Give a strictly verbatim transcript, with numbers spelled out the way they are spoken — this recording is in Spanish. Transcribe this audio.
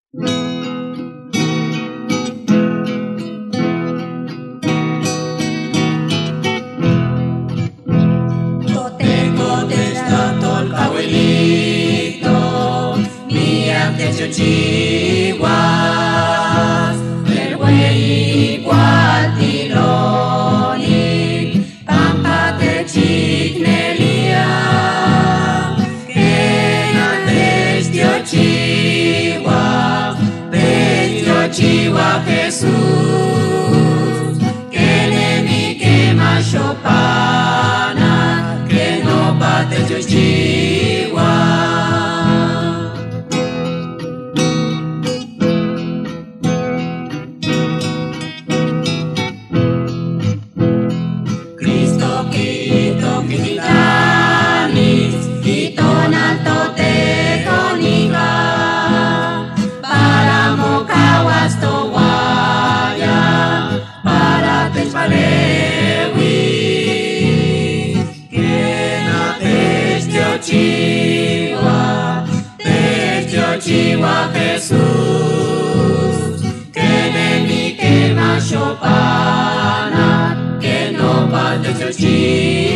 Chihuas, el güey cuatiloni, pampa te chignelia, que na testio Chihuahua, testio Chihuahua Jesús, que ne mi quema chopana, que no bate Chihuahua. Chihuahua, testio Chihuahua Jesús, que ne mi quema chopana, que no va testio Chihuahua.